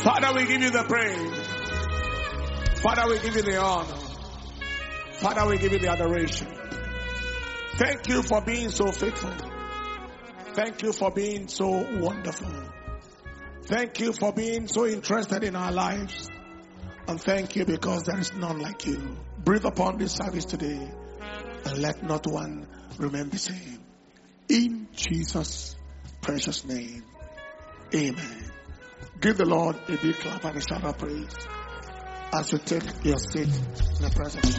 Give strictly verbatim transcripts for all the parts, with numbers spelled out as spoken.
Father, we give you the praise. Father, we give you the honor. Father, we give you the adoration. Thank you for being so faithful. Thank you for being so wonderful. Thank you for being so interested in our lives. And thank you because there is none like you. Breathe upon this service today and let not one remain the same. In Jesus' precious name. Amen. Give the Lord a big clap and a shout of praise as you take your seat in the presence of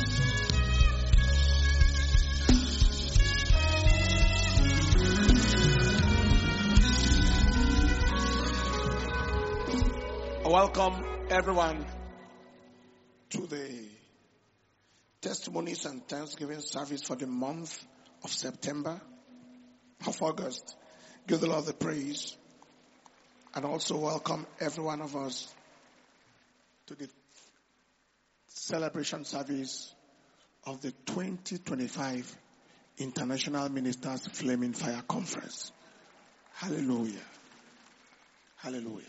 God. Welcome everyone to the testimonies and Thanksgiving service for the month of September, of August. Give the Lord the praise. And also welcome every one of us to the celebration service of the twenty twenty-five International Ministers Flaming Fire Conference. Hallelujah. Hallelujah.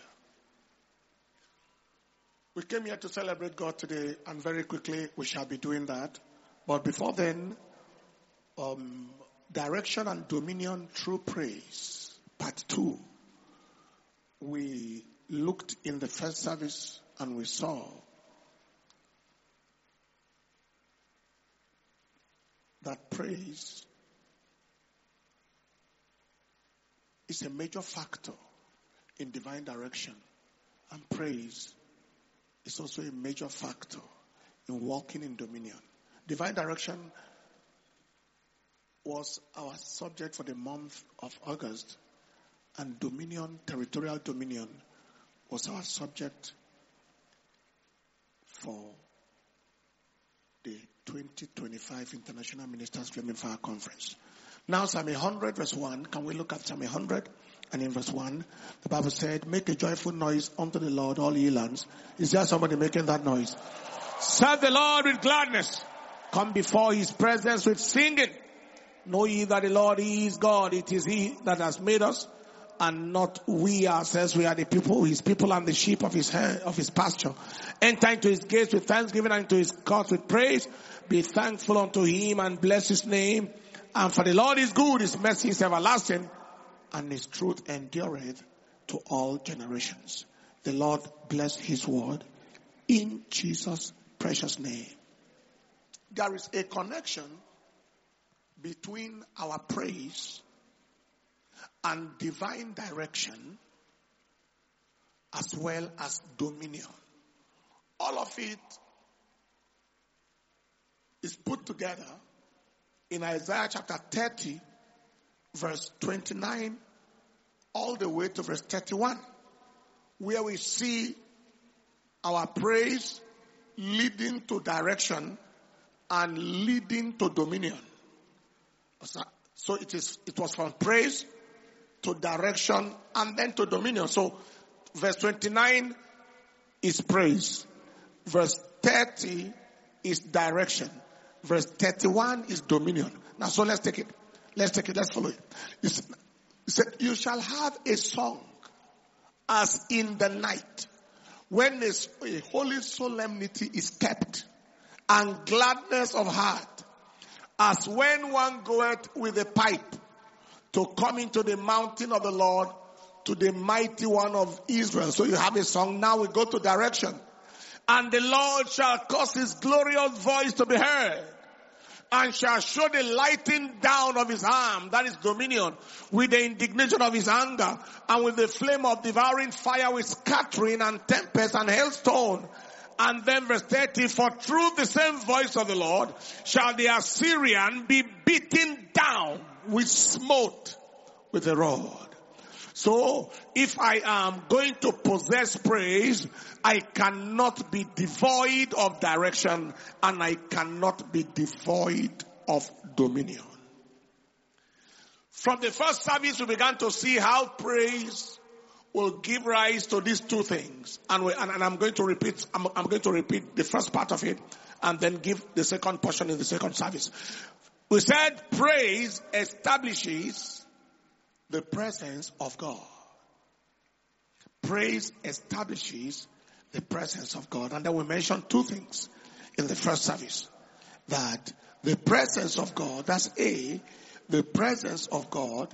We came here to celebrate God today, and very quickly we shall be doing that. But before then, um, direction and dominion through praise, part two. We looked in the first service and we saw that praise is a major factor in divine direction, and praise is also a major factor in walking in dominion. Divine direction was our subject for the month of August, and dominion, territorial dominion, was our subject for the twenty twenty-five International Ministers Flaming Fire Conference. Now Psalm one hundred verse one, can we look at Psalm one hundred? And in verse one, the Bible said, make a joyful noise unto the Lord, all ye lands. Is there somebody making that noise? Serve the Lord with gladness. Come before his presence with singing. Know ye that the Lord he is God. It is he that has made us, and not we ourselves. We are the people, his people, and the sheep of his hand, of his pasture. Enter into his gates with thanksgiving, and into his courts with praise. Be thankful unto him and bless his name. And for the Lord is good, his mercy is everlasting, and his truth endureth to all generations. The Lord bless his word in Jesus' precious name. There is a connection between our praise and divine direction, as well as dominion. All of it is put together in Isaiah chapter thirty, verse twenty-nine, all the way to verse thirty-one, where we see our praise leading to direction and leading to dominion. So it is. It was from praise to direction and then to dominion. So verse twenty-nine is praise. Verse thirty is direction. Verse thirty-one is dominion. Now so let's take it. Let's take it. Let's follow it. It said, you shall have a song as in the night, when a, a holy solemnity is kept, and gladness of heart, as when one goeth with a pipe to come into the mountain of the Lord, to the mighty one of Israel. So you have a song. Now we go to direction. And the Lord shall cause his glorious voice to be heard, and shall show the lighting down of his arm, that is dominion, with the indignation of his anger, and with the flame of devouring fire, with scattering and tempest and hailstone. And then verse thirty, for through the same voice of the Lord shall the Assyrian be beaten down with smote with a rod. So if I am going to possess praise, I cannot be devoid of direction, and I cannot be devoid of dominion. From the first service, we began to see how praise will give rise to these two things. And, we, and, and I'm going to repeat, I'm, I'm going to repeat the first part of it and then give the second portion in the second service. We said praise establishes the presence of God. Praise establishes the presence of God. And then we mentioned two things in the first service. That the presence of God, that's A, the presence of God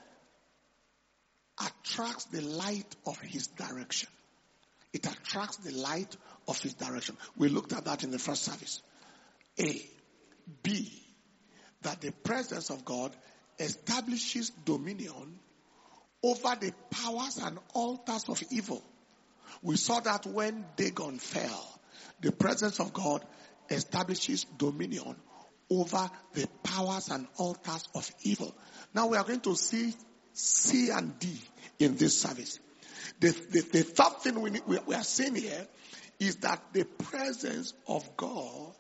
attracts the light of his direction. It attracts the light of his direction. We looked at that in the first service. A. B. That the presence of God establishes dominion over the powers and altars of evil. We saw that when Dagon fell, the presence of God establishes dominion over the powers and altars of evil. Now we are going to see C and D in this service. The, the, the third thing we, need, we, we are seeing here is that the presence of God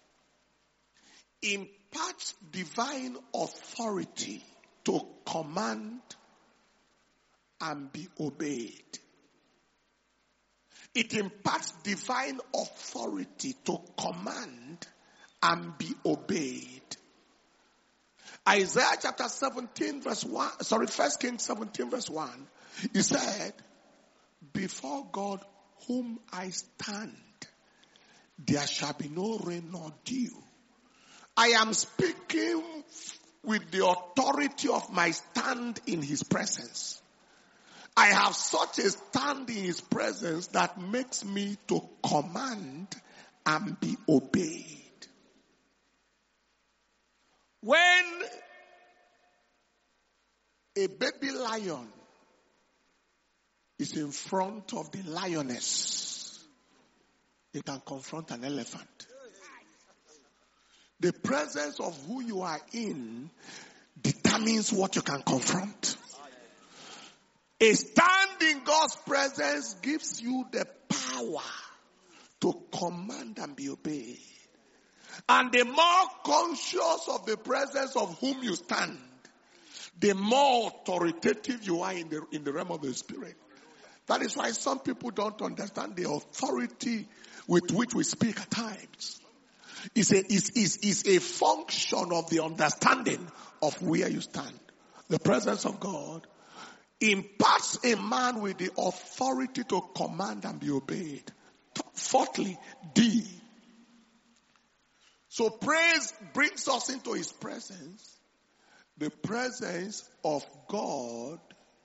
imparts divine authority to command and be obeyed. It imparts divine authority to command and be obeyed. Isaiah chapter seventeen verse one, sorry, First Kings seventeen verse one, he said, before God whom I stand, there shall be no rain nor dew. I am speaking with the authority of my stand in his presence. I have such a stand in his presence that makes me to command and be obeyed. When a baby lion is in front of the lioness, it can confront an elephant. The presence of who you are in determines what you can confront. A stand in God's presence gives you the power to command and be obeyed. And the more conscious of the presence of whom you stand, the more authoritative you are in the, in the realm of the spirit. That is why some people don't understand the authority with which we speak at times. It's a, it's, it's, it's a function of the understanding of where you stand. The presence of God imparts a man with the authority to command and be obeyed. Fourthly, D. So praise brings us into his presence. The presence of God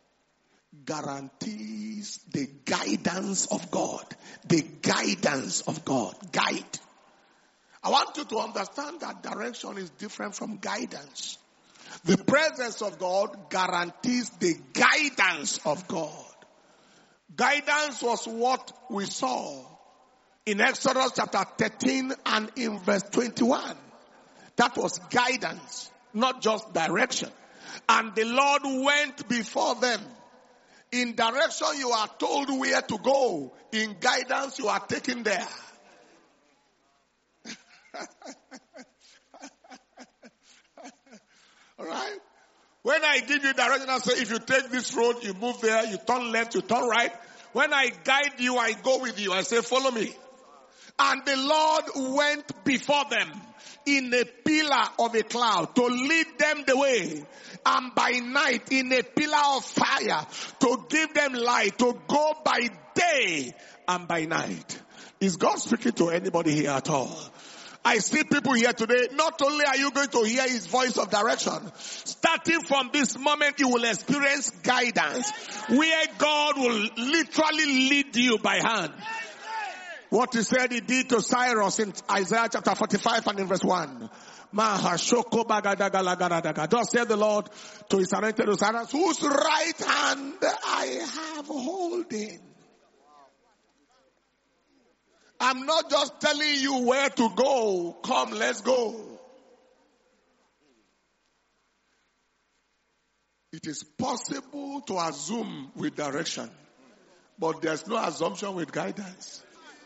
guarantees the guidance of God. The guidance of God. Guide. I want you to understand that direction is different from guidance. The presence of God guarantees the guidance of God. Guidance was what we saw in Exodus chapter thirteen and in verse twenty-one. That was guidance, not just direction. And the Lord went before them. In direction you are told where to go. In guidance you are taken there. Alright? When I give you direction, I say, if you take this road, you move there, you turn left, you turn right. When I guide you, I go with you. I say, follow me. And the Lord went before them in a pillar of a cloud to lead them the way. And by night in a pillar of fire to give them light, to go by day and by night. Is God speaking to anybody here at all? I see people here today, not only are you going to hear his voice of direction, starting from this moment you will experience guidance where God will literally lead you by hand. What he said he did to Cyrus in Isaiah chapter forty-five and in verse one. Thus said the Lord to his anointed Cyrus, whose right hand I have holding. I'm not just telling you where to go. Come, let's go. It is possible to assume with direction, but there's no assumption with guidance.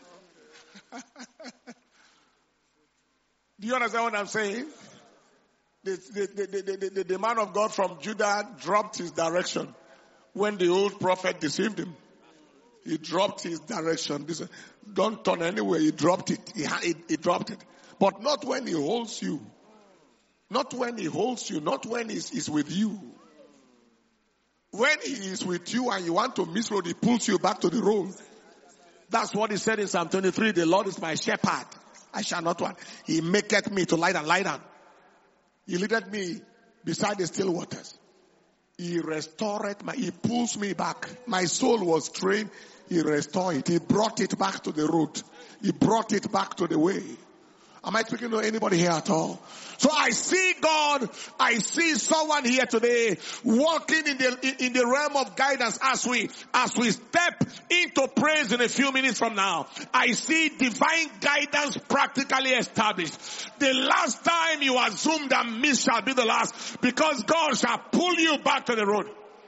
Do you understand what I'm saying? The, the, the, the, the, the man of God from Judah dropped his direction when the old prophet deceived him. He dropped his direction. This, don't turn anywhere. He dropped it. He, he, he dropped it. But not when he holds you. Not when he holds you. Not when he's, he's with you. When he is with you and you want to miss road, he pulls you back to the road. That's what he said in Psalm twenty-three. The Lord is my shepherd. I shall not want. He maketh me to lie down, lie down. He leadeth me beside the still waters. He restored my, he pulls me back. My soul was strained. He restored it. He brought it back to the road. He brought it back to the way. Am I speaking to anybody here at all? So I see God, I see someone here today walking in the, in the realm of guidance as we, as we step into praise in a few minutes from now. I see divine guidance practically established. The last time you assumed that miss shall be the last, because God shall pull you back to the road.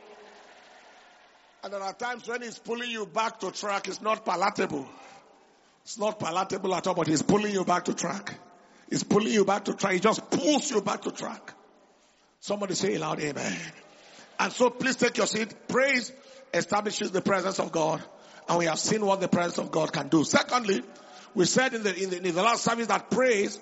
And there are times when he's pulling you back to track, it's not palatable. It's not palatable at all, but he's pulling you back to track. He's pulling you back to track. He just pulls you back to track. Somebody say loud amen. And so please take your seat. Praise establishes the presence of God. And we have seen what the presence of God can do. Secondly, we said in the, in the, in the last service that praise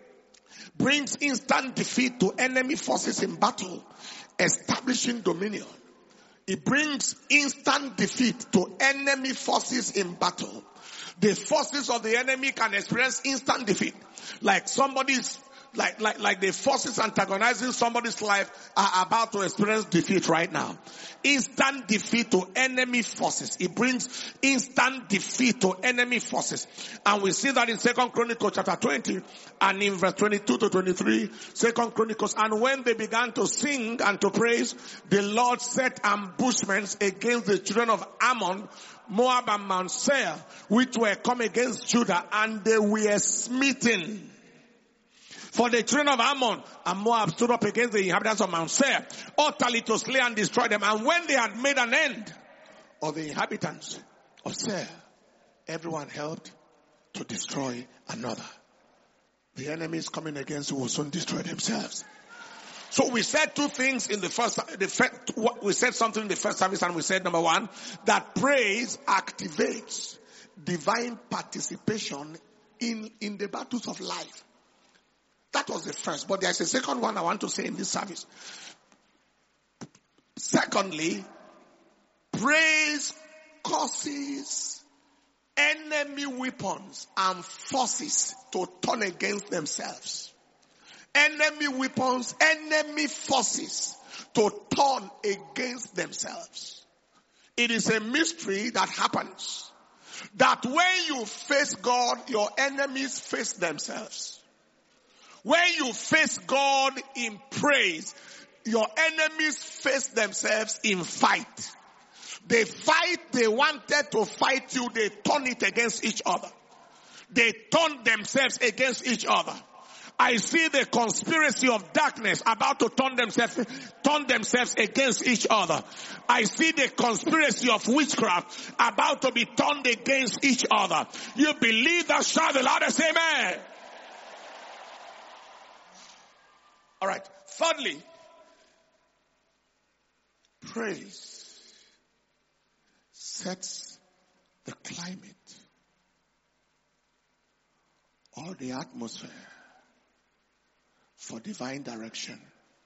brings instant defeat to enemy forces in battle, establishing dominion. It brings instant defeat to enemy forces in battle. The forces of the enemy can experience instant defeat. Like somebody's, like, like, like the forces antagonizing somebody's life are about to experience defeat right now. Instant defeat to enemy forces. It brings instant defeat to enemy forces. And we see that in Second Chronicles chapter twenty and in verse twenty-two to twenty-three, Second Chronicles. And when they began to sing and to praise, the Lord set ambushments against the children of Ammon, Moab and Mount Seir, which were come against Judah, and they were smitten. For the children of Ammon and Moab stood up against the inhabitants of Mount Seir, utterly to slay and destroy them. And when they had made an end of the inhabitants of Seir, everyone helped to destroy another. The enemies coming against you will soon destroy themselves. So we said two things in the first, the first, we said something in the first service, and we said, number one, that praise activates divine participation in, in the battles of life. That was the first, but there's a second one I want to say in this service. Secondly, praise causes enemy weapons and forces to turn against themselves. Enemy weapons, enemy forces to turn against themselves. It is a mystery that happens. That when you face God, your enemies face themselves. When you face God in praise, your enemies face themselves in fight. They fight, they wanted to fight you, they turn it against each other. They turn themselves against each other. I see the conspiracy of darkness about to turn themselves, turn themselves against each other. I see the conspiracy of witchcraft about to be turned against each other. You believe that? Shout the loudest amen. All right. Thirdly, praise sets the climate or the atmosphere for divine direction.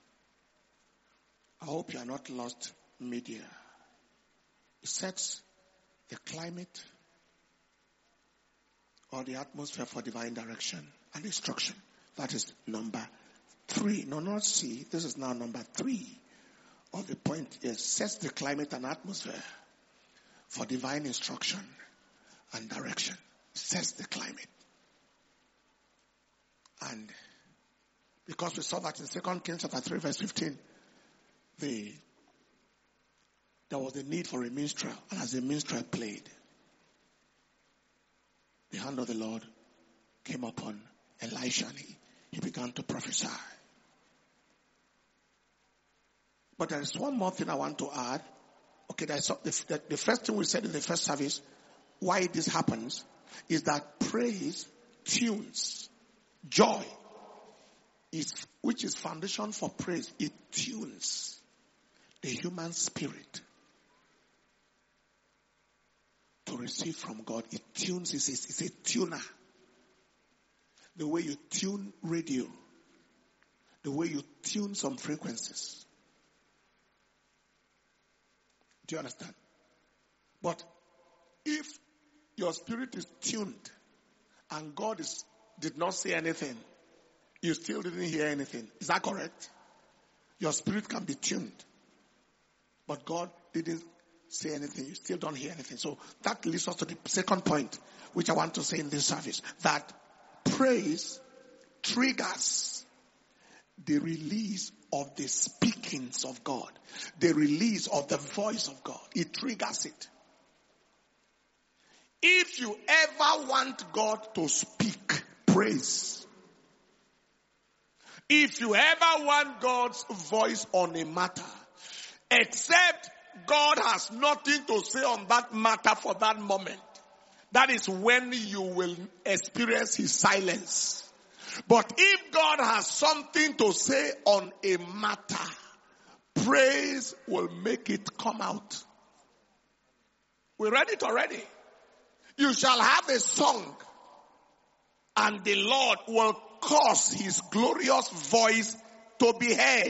I hope you are not lost media. It sets the climate or the atmosphere for divine direction and instruction. That is number three. No, not C. This is now number three of the point. It sets the climate and atmosphere for divine instruction and direction. It sets the climate. And because we saw that in Second Kings chapter three verse fifteen, the, there was a need for a minstrel. And as the minstrel played, the hand of the Lord came upon Elisha and he, he began to prophesy. But there is one more thing I want to add. Okay, there's the, the, the first thing we said in the first service, why this happens, is that praise tunes joy, is, which is foundation for praise. It tunes the human spirit to receive from God. It tunes, it's, it's a tuner. The way you tune radio, the way you tune some frequencies. Do you understand? But if your spirit is tuned and God is, did not say anything, you still didn't hear anything. Is that correct? Your spirit can be tuned, but God didn't say anything. You still don't hear anything. So that leads us to the second point, which I want to say in this service, that praise triggers the release of the speakings of God, the release of the voice of God. It triggers it. If you ever want God to speak, praise. If you ever want God's voice on a matter, except God has nothing to say on that matter for that moment, that is when you will experience his silence. But if God has something to say on a matter, praise will make it come out. We read it already. You shall have a song, and the Lord will cause his glorious voice to be heard.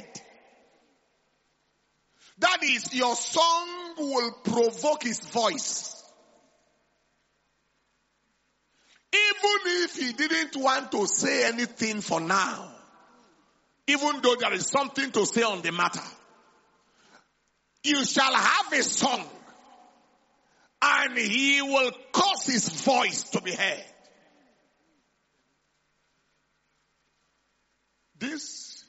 That is, your song will provoke his voice. Even if he didn't want to say anything for now, even though there is something to say on the matter, you shall have a song, and he will cause his voice to be heard. This,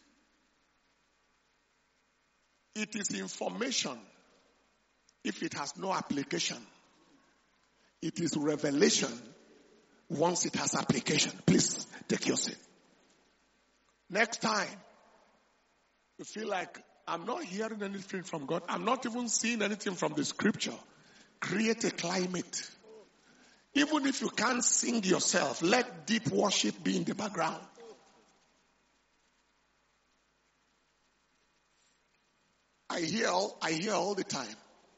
it is information if it has no application. It is revelation once it has application. Please take your seat. Next time, you feel like I'm not hearing anything from God, I'm not even seeing anything from the scripture, create a climate. Even if you can't sing yourself, let deep worship be in the background. I hear all, I hear all the time.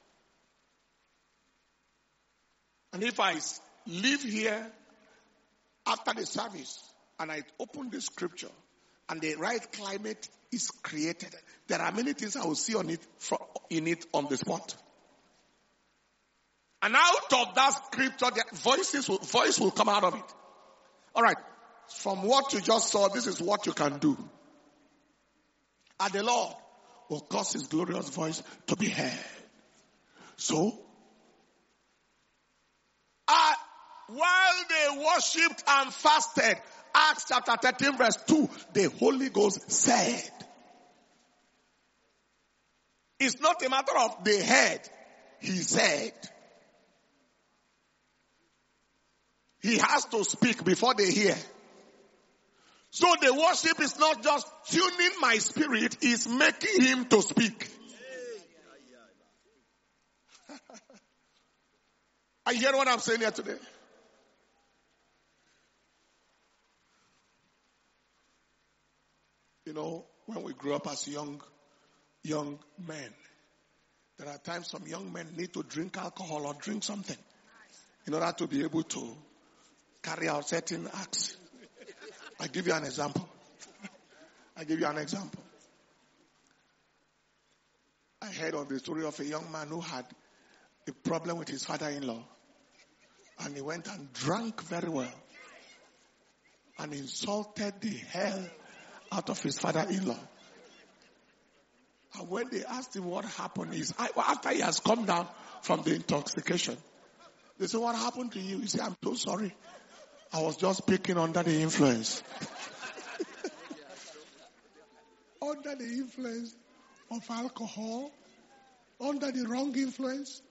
And if I live here after the service and I open the scripture and the right climate is created, there are many things I will see on it, in it on the spot. And out of that scripture, the voices will, voice will come out of it. All right. From what you just saw, this is what you can do. And the Lord will cause his glorious voice to be heard. So, uh, while they worshipped and fasted, Acts chapter thirteen verse two, the Holy Ghost said. It's not a matter of they heard, he said. He has to speak before they hear. So the worship is not just tuning my spirit, it's making him to speak. Are you hearing what I'm saying here today? You know, when we grew up as young, young men, there are times some young men need to drink alcohol or drink something in order to be able to carry out certain acts. I give you an example. I give you an example. I heard of the story of a young man who had a problem with his father-in-law. And he went and drank very well. And insulted the hell out of his father-in-law. And when they asked him what happened, is after he has come down from the intoxication, they said, "What happened to you?" He said, "I'm so sorry. I was just speaking under the influence." Under the influence of alcohol, under the wrong influence.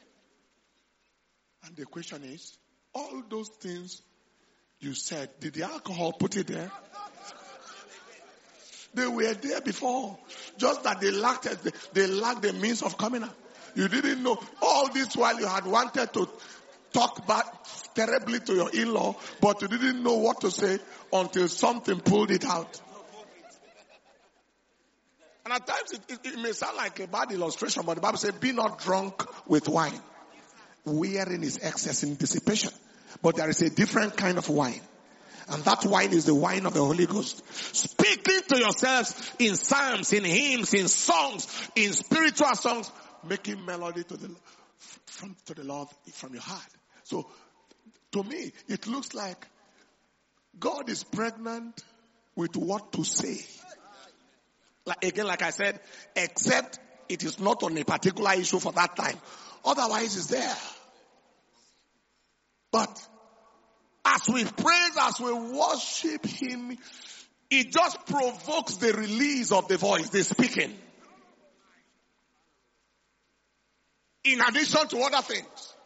And the question is, all those things you said, did the alcohol put it there? They were there before. Just that they lacked, they lacked the means of coming out. You didn't know. All this while you had wanted to talk back terribly to your in-law, but you didn't know what to say until something pulled it out. And at times it, it, it may sound like a bad illustration, but the Bible says, "Be not drunk with wine, wherein is excess in dissipation." But there is a different kind of wine. And that wine is the wine of the Holy Ghost. Speaking to yourselves in psalms, in hymns, in songs, in spiritual songs, making melody to the from to the Lord from your heart. So to me, it looks like God is pregnant with what to say. Like, again, like I said, except it is not on a particular issue for that time. Otherwise, it's there. But as we praise, as we worship Him, it just provokes the release of the voice, the speaking. In addition to other things.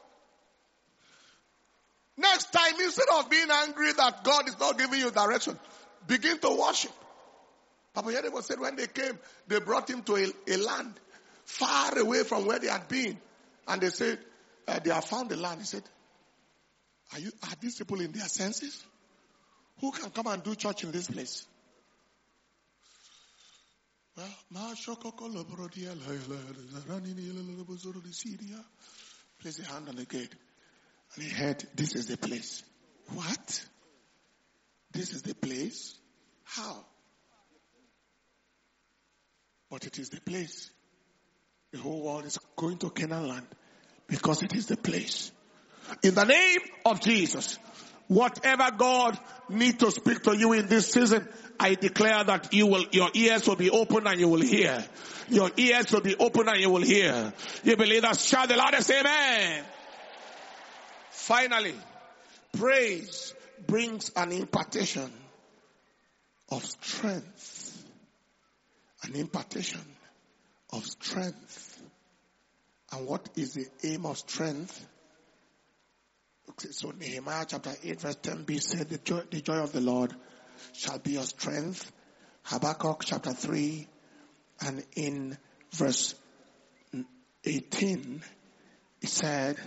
Next time, instead of being angry that God is not giving you direction, begin to worship. Papa Yedebo said when they came, they brought him to a, a land far away from where they had been. And they said, uh, they have found the land. He said, are you, are these people in their senses? Who can come and do church in this place? Well, place a hand on the gate. And he heard, this is the place. What? This is the place? How? But it is the place. The whole world is going to Canaan land because it is the place. In the name of Jesus, whatever God needs to speak to you in this season, I declare that you will, your ears will be open and you will hear. Your ears will be open and you will hear. You believe that? Shout the loudest amen. Finally, praise brings an impartation of strength. An impartation of strength. And what is the aim of strength? Okay, so Nehemiah chapter eight verse ten b said, the joy, the joy of the Lord shall be your strength. Habakkuk chapter three and in verse eighteen, he said,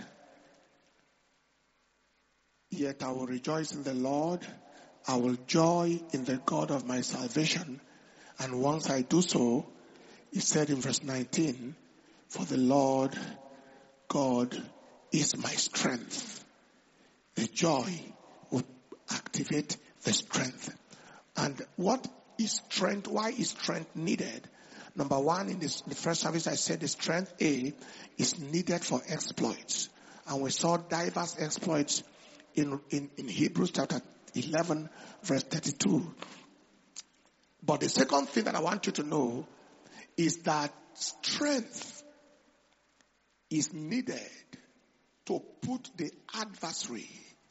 yet I will rejoice in the Lord. I will joy in the God of my salvation. And once I do so, he said in verse nineteen, for the Lord God is my strength. The joy will activate the strength. And what is strength? Why is strength needed? Number one, in this, the first service I said the strength A is needed for exploits. And we saw diverse exploits in, in, in Hebrews chapter eleven verse thirty-two. But the second thing that I want you to know is that strength is needed to put the adversary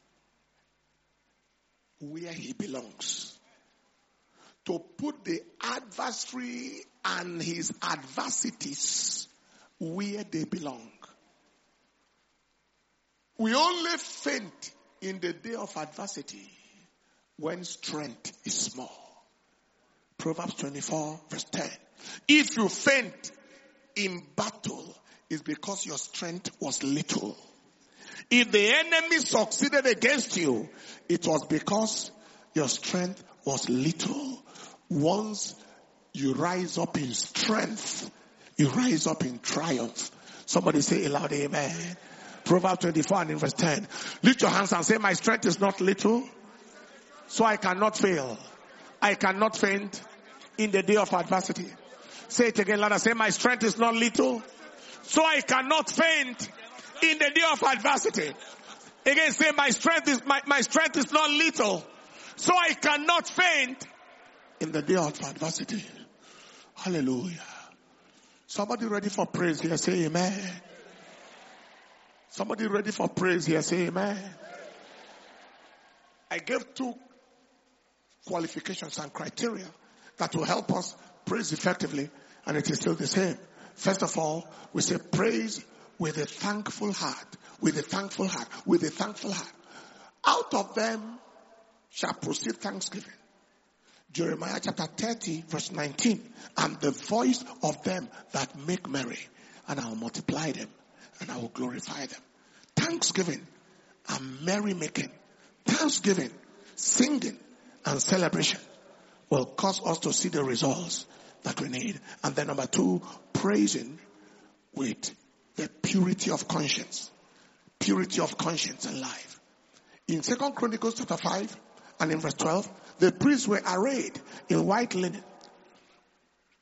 where he belongs. To put the adversary and his adversities where they belong. We only faint in the day of adversity when strength is small. Proverbs twenty-four verse ten. If you faint in battle, it's because your strength was little. If the enemy succeeded against you, it was because your strength was little. Once you rise up in strength, you rise up in triumph. Somebody say aloud, amen. Proverbs twenty-four and in verse ten. Lift your hands and say, my strength is not little, so I cannot fail. I cannot faint in the day of adversity. Say it again, louder. Say, my strength is not little, so I cannot faint in the day of adversity. Again, say, my strength is my, my strength is not little, so I cannot faint in the day of adversity. Hallelujah. Somebody ready for praise here, say amen. Somebody ready for praise here, say amen. I gave two qualifications and criteria that will help us praise effectively, and it is still the same. First of all, we say praise with a thankful heart, with a thankful heart, with a thankful heart. Out of them shall proceed thanksgiving. Jeremiah chapter thirty verse nineteen, and the voice of them that make merry, and I will multiply them, and I will glorify them. Thanksgiving and merrymaking, thanksgiving, singing, and celebration will cause us to see the results that we need. And then number two, praising with the purity of conscience. Purity of conscience and life. In Second Chronicles chapter five and in verse twelve, the priests were arrayed in white linen,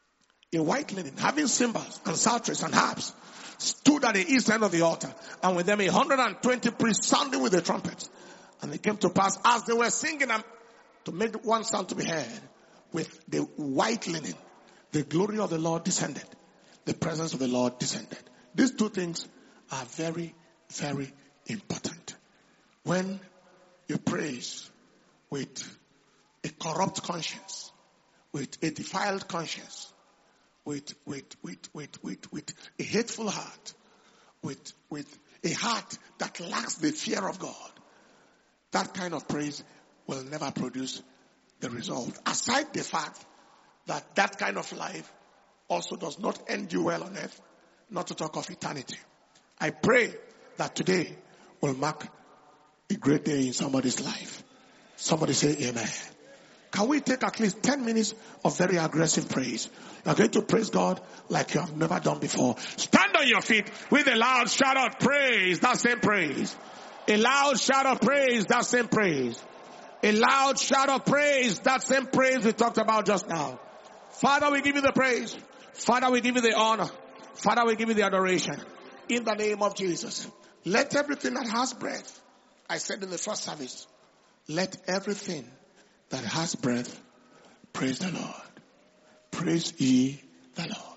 in white linen, having cymbals and psalteries and harps, stood at the east end of the altar, and with them a hundred and twenty priests sounding with the trumpets. And it came to pass, as they were singing, and to make one sound to be heard, with the white linen, the glory of the Lord descended. The presence of the Lord descended. These two things are very, very important. When you praise with a corrupt conscience, with a defiled conscience, with with with with with, with a hateful heart, with with a heart that lacks the fear of God, that kind of praise will never produce the result. Aside the fact that that kind of life also does not end you well on earth, not to talk of eternity. I pray that today will mark a great day in somebody's life. Somebody say amen. Can we take at least ten minutes of very aggressive praise? You're going to praise God like you have never done before. Stand on your feet with a loud shout of praise, that same praise. A loud shout of praise, that same praise. A loud shout of praise, that same praise we talked about just now. Father, we give you the praise. Father, we give you the honor. Father, we give you the adoration. In the name of Jesus. Let everything that has breath, I said in the first service, let everything that has breath praise the Lord. Praise ye the Lord.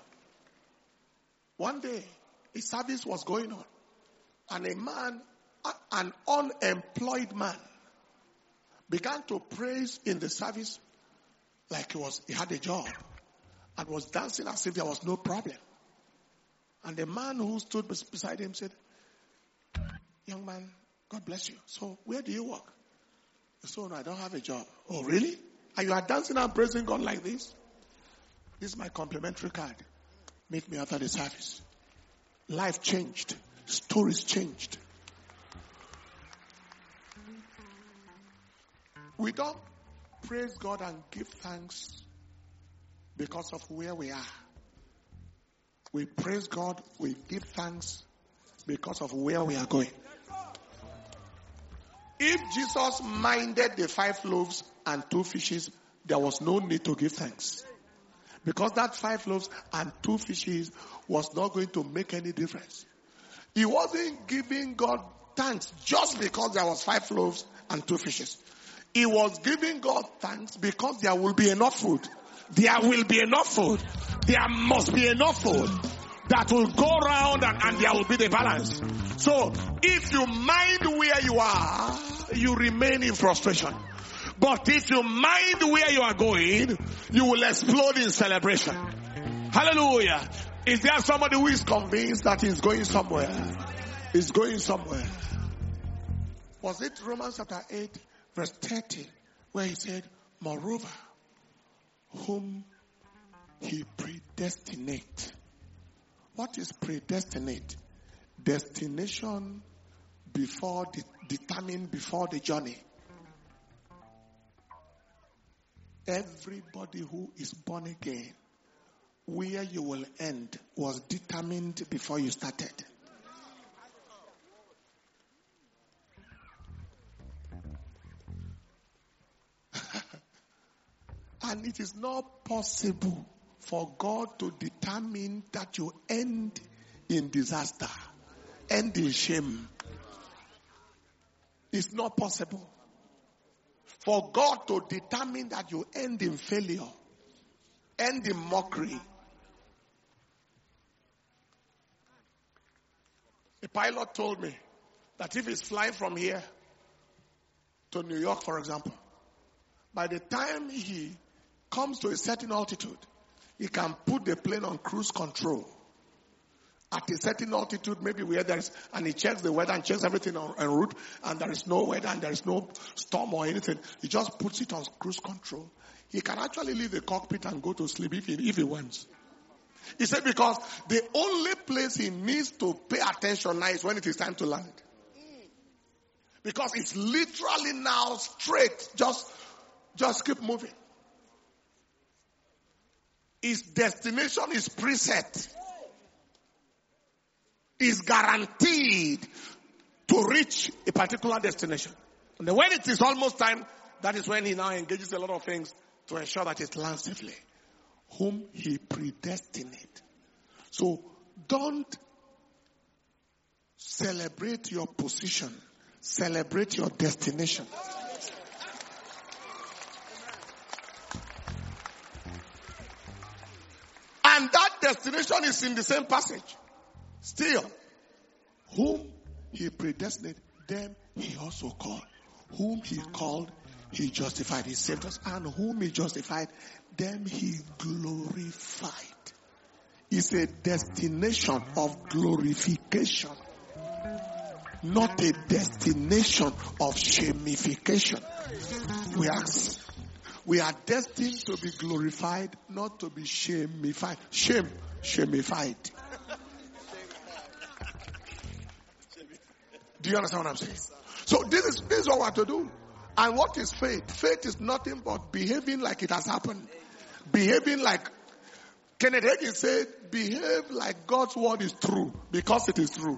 One day, a service was going on, and a man, an unemployed man, began to praise in the service like he was he had a job, and was dancing as if there was no problem. And the man who stood beside him said, "Young man, God bless you. So where do you work?" He said, "Oh, no, I don't have a job." "Oh, really? And you are dancing and praising God like this?" "This is my complimentary card. Meet me after the service." Life changed. Stories changed. We don't praise God and give thanks because of where we are. We praise God, we give thanks because of where we are going. If Jesus minded the five loaves and two fishes, there was no need to give thanks. Because that five loaves and two fishes was not going to make any difference. He wasn't giving God thanks just because there was five loaves and two fishes. He was giving God thanks because there will be enough food. There will be enough food. There must be enough food that will go around, and, and there will be the balance. So if you mind where you are, you remain in frustration. But if you mind where you are going, you will explode in celebration. Hallelujah. Is there somebody who is convinced that he's going somewhere? He's going somewhere. Was it Romans chapter eight? Verse thirty, where he said, "Moreover, whom he predestinate." What is predestinate? Destination before, de- determined before the journey. Everybody who is born again, where you will end was determined before you started. And it is not possible for God to determine that you end in disaster, end in shame. It's not possible for God to determine that you end in failure, end in mockery. A pilot told me that if he's flying from here to New York, for example, by the time he comes to a certain altitude, he can put the plane on cruise control. At a certain altitude, maybe where there is, and he checks the weather and checks everything en route, and there is no weather and there is no storm or anything. He just puts it on cruise control. He can actually leave the cockpit and go to sleep if he, if he wants. He said because the only place he needs to pay attention now is when it is time to land. Because it's literally now straight. Just, just keep moving. His destination is preset. Is guaranteed to reach a particular destination. And then when it is almost time, that is when he now engages a lot of things to ensure that it lands safely. whom he predestined. So don't celebrate your position. Celebrate your destination. And that destination is in the same passage. Still, whom he predestined, them he also called. Whom he called, he justified. He saved us. And whom he justified, them he glorified. It's a destination of glorification, not a destination of shamification. We ask. We are destined to be glorified, not to be shamified. Shame, shamified. Do you understand what I'm saying? So this is, this is what we have to do. And what is faith? Faith is nothing but behaving like it has happened. Behaving like, Kenneth Hagin said, behave like God's word is true, because it is true.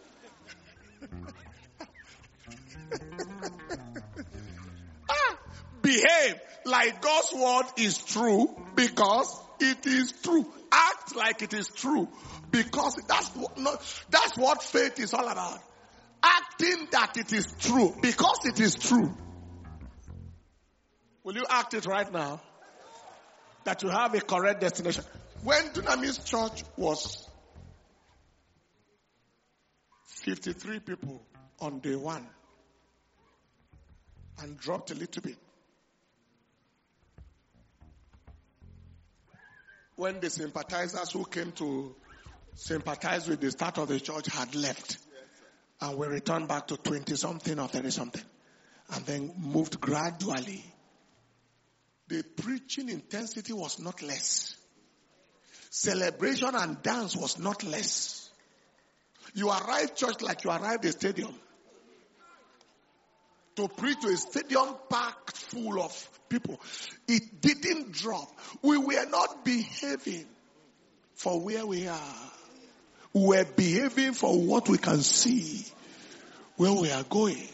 ah, behave like God's word is true, because it is true. Act like it is true, because that's what, no, that's what faith is all about. Acting that it is true, because it is true. Will you act it right now? That you have a correct destination. When Dunamis Church was fifty-three people on day one and dropped a little bit, when the sympathizers who came to sympathize with the start of the church had left, and we returned back to twenty something or thirty something, and then moved gradually, the preaching intensity was not less. Celebration and dance was not less. You arrived church like you arrived a stadium. To preach to a stadium packed full of people. It didn't drop. We were not behaving for where we are. We were behaving for what we can see, where we are going.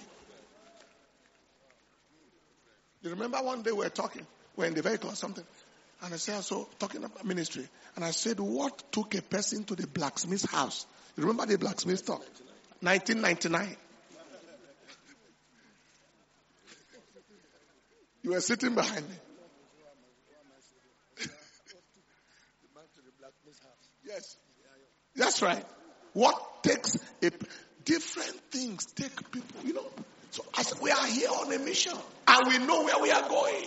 You remember one day we were talking, we were in the vehicle or something, and I said, so talking about ministry, and I said, what took a person to the blacksmith's house? You remember the blacksmith talk? nineteen ninety-nine. You were sitting behind me. Yes. That's right. What takes a, different things take people, you know. So as we are here on a mission and we know where we are going.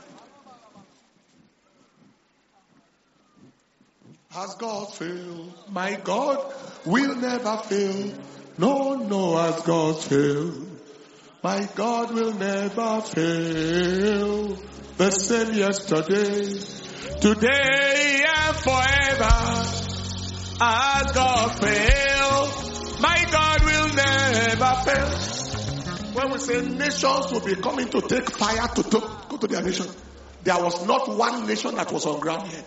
Has God failed? My God will never fail. No, no, has God failed? My God will never fail. The same yesterday, today and forever. Has God failed? My God will never fail. When we say nations will be coming to take fire to, to go to their nation, there was not one nation that was on ground yet.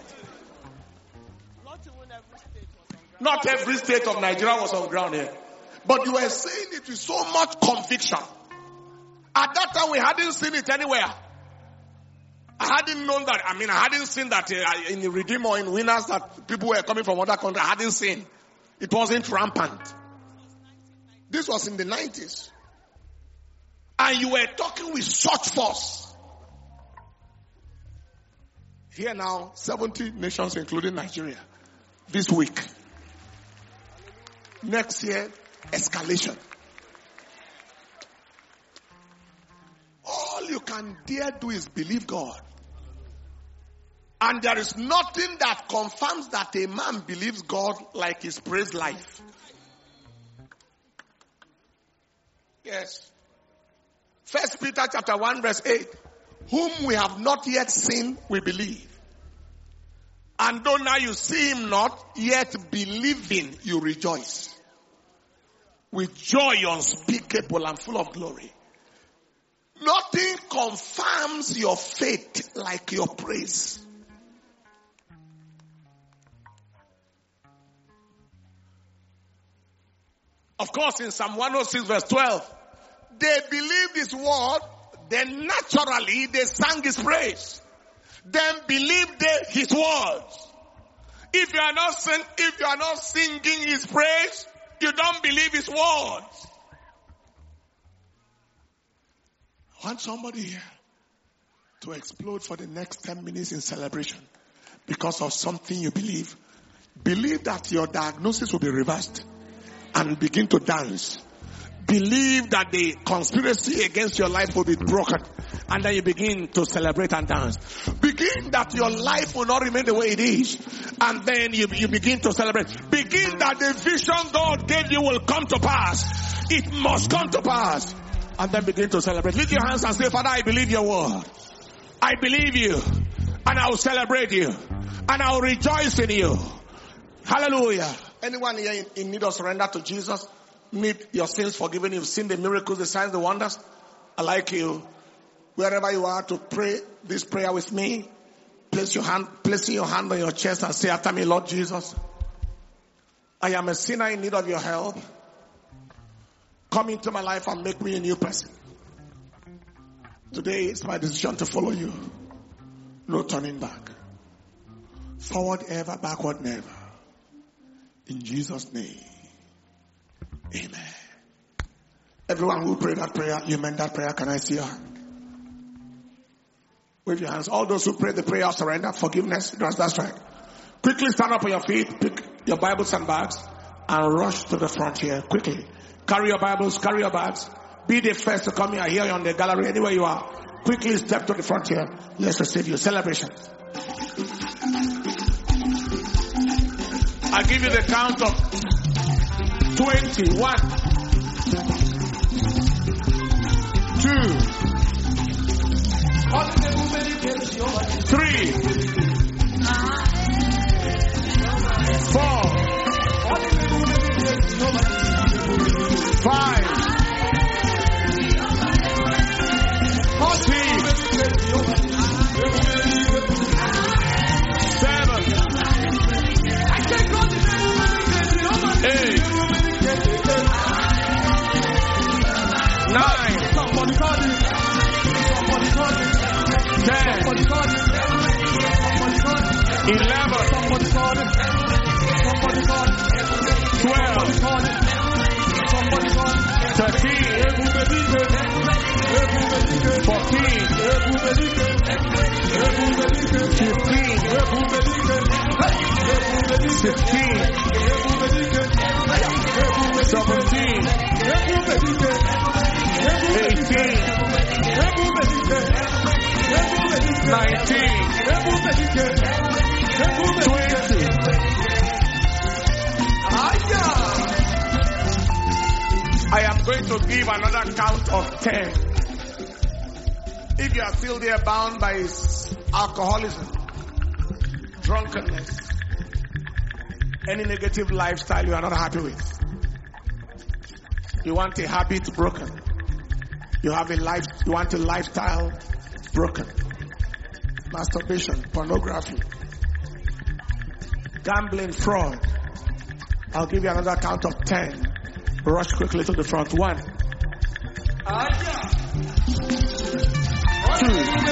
Not every state of Nigeria was on ground here. But you were saying it with so much conviction. At that time, we hadn't seen it anywhere. I hadn't known that. I mean, I hadn't seen that uh, in the Redeemer or in Winners that people were coming from other countries. I hadn't seen. It wasn't rampant. This was in the nineties. And you were talking with such force. Here now, seventy nations, including Nigeria, this week. Next year, escalation. All you can dare do is believe God. And there is nothing that confirms that a man believes God like his praise life. Yes. First Peter chapter one verse eight. Whom we have not yet seen, we believe. And though now you see him not, yet believing you rejoice. With joy unspeakable and full of glory. Nothing confirms your faith like your praise. Of course, in Psalm one oh six verse twelve, they believed his word, then naturally they sang his praise. then believe they, his words. If you are not sing, if you are not singing his praise, you don't believe his words. I want somebody here to explode for the next ten minutes in celebration because of something you believe. Believe that your diagnosis will be reversed and begin to dance. Believe that the conspiracy against your life will be broken and then you begin to celebrate and dance. Begin that your life will not remain the way it is and then you, you begin to celebrate. Begin that the vision God gave you will come to pass. It must come to pass. And then begin to celebrate. Lift your hands and say, Father, I believe your word. I believe you. And I will celebrate you. And I will rejoice in you. Hallelujah. Anyone here in, in need of surrender to Jesus? Need your sins forgiven? You've seen the miracles, the signs, the wonders? I like you. Wherever you are to pray this prayer with me, place your hand, placing your hand on your chest and say after me, Lord Jesus, I am a sinner in need of your help. Come into my life and make me a new person. Today it's my decision to follow you. No turning back. Forward ever, backward never. In Jesus' name. Amen. Everyone who prayed that prayer, you meant that prayer, can I see your hand? Wave your hands. All those who prayed the prayer of surrender, forgiveness, that's right. Quickly stand up on your feet, pick your Bibles and bags, and rush to the front here, quickly. Carry your Bibles, carry your bags. Be the first to come here, here on the gallery, anywhere you are. Quickly step to the front here. Let's receive you. Celebration. I give you the count of twenty. One, two, three, four, five, six, seven, eight, nine, ten, eleven, twelve, thirteen, fourteen, fifteen, sixteen, seventeen, eighteen, nineteen, twenty. I am going to give another count of ten. If you are still there bound by alcoholism, drunkenness, any negative lifestyle you are not happy with, you want a habit broken, you have a life, you want a lifestyle broken, masturbation, pornography, gambling, fraud, I'll give you another count of ten. Rush quickly to the front. One, two,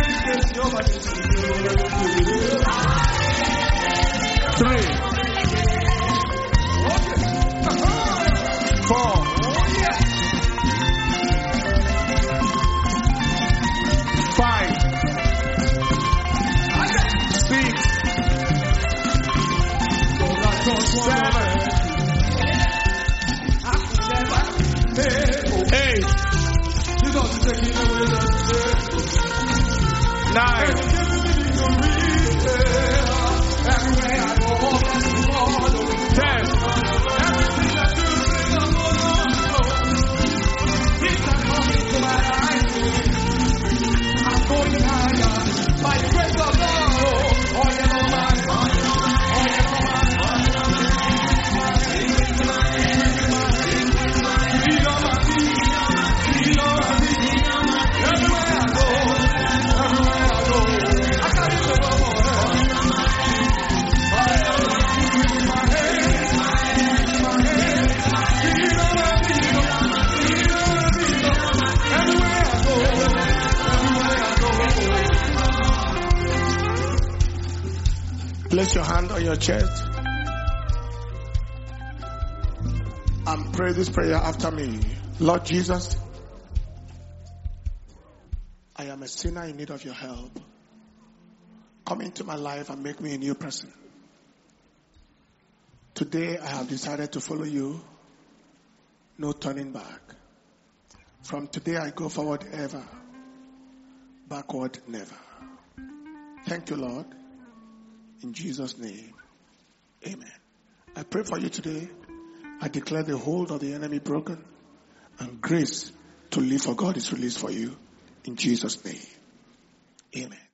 three, four, five, six, seven, eight, nine, ten, by the grace of God, oh yeah, no man, oh yeah, no man, everywhere I go, everywhere I go. Place your hand on your chest and pray this prayer after me. Lord Jesus, I am a sinner in need of your help. Come into my life and make me a new person. Today I have decided to follow you. No turning back. From today I go forward ever. Backward never. Thank you, Lord. In Jesus' name. Amen. I pray for you today. I declare the hold of the enemy broken and grace to live for God is released for you. In Jesus' name. Amen.